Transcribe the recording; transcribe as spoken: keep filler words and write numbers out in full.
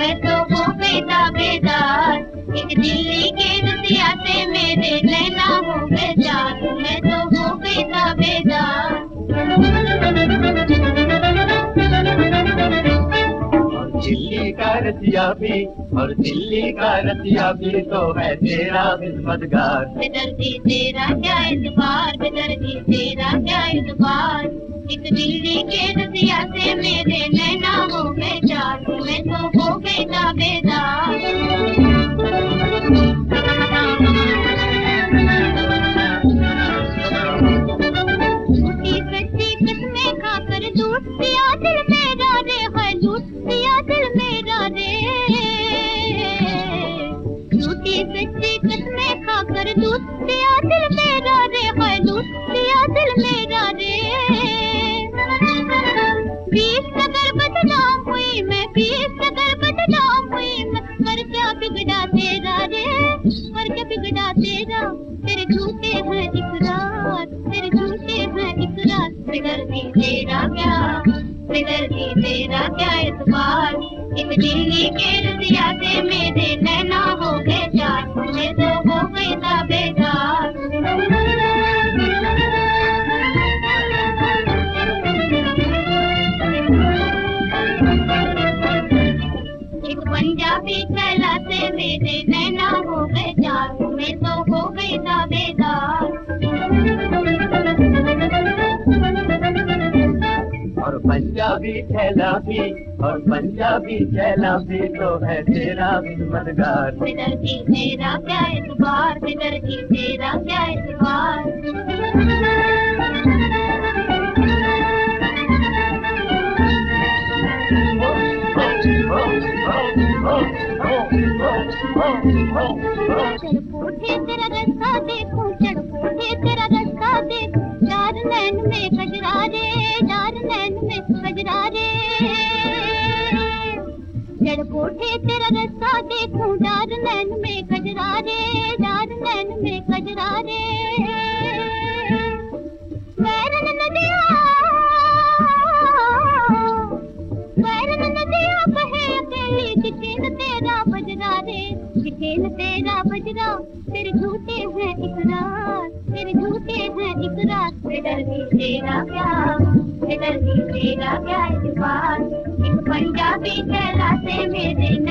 मैं तो हो गई दावेदार, एक दिल्ली के रसिया से मेरे नैना हो गए चार, मैं तो हो गई दावेदार। दिल्ली का रसिया भी और दिल्ली का रसिया भी तो है तेरा खिदमतगार। बेदर्दी तेरा क्या इतबार, बेदर्दी तेरा क्या इतबार, एक दिल्ली के रसिया से मेरे नैना हो गए चार, मैं तो हो गई दावेदार। झूठी सच्ची कसमें खाकर लूट दिया दिल मेरा रे, है लूट दिया दिल मेरा रे। झूठी सच्ची कसमें खाकर लूट दिया दिल मेरा रे, है लूट दिया दिल मेरा रे। बीस नगर बदनाम हुई मैं, बीस नगर बदनाम हुई मैं, पर क्या बिगड़ा तेरा रे, पर क्या बिगड़ा तेरा, तेरे झूठे हैं इकरार, तेरे झूठे हैं इकरार। बेदर्दी तेरा क्या, बेदर्दी तेरा क्या इतबार, एक दिल्ली के रसिया से मेरे नैना हो गए चार, मैं तो हो गई दावेदार। एक पंजाबी चला से मेरे नैना हो गए चार, मैं तो हो गई दावेदार। और पंजाबी छैला भी और पंजाबी छैला भी तो है तेरा खिदमतगार। बेदर्दी तेरा क्या इतबार, बेदर्दी तेरा क्या इतबार। चढ़ कोठे तेरा रास्ता देखूं, चढ़ कोठे तेरा रास्ता देखूं, चार नैन में कजरा रे, चार नैन में कजरा रे। चढ़ कोठे तेरा रास्ता देखूं, चार नैन में कजरा रे, चार नैन में कजरा रे। बैरन नदिया, बैरन नदिया बहे अकेली, किचेन तेरा बजरा रे, किचेन तेरा बजरा, तेरे झूठे हैं इकरार, तेरे झूठे हैं इकरार। बेदर्दी तेरा क्या, बेदर्दी तेरा क्या इतबार, एक पंजाबी चला से मेरे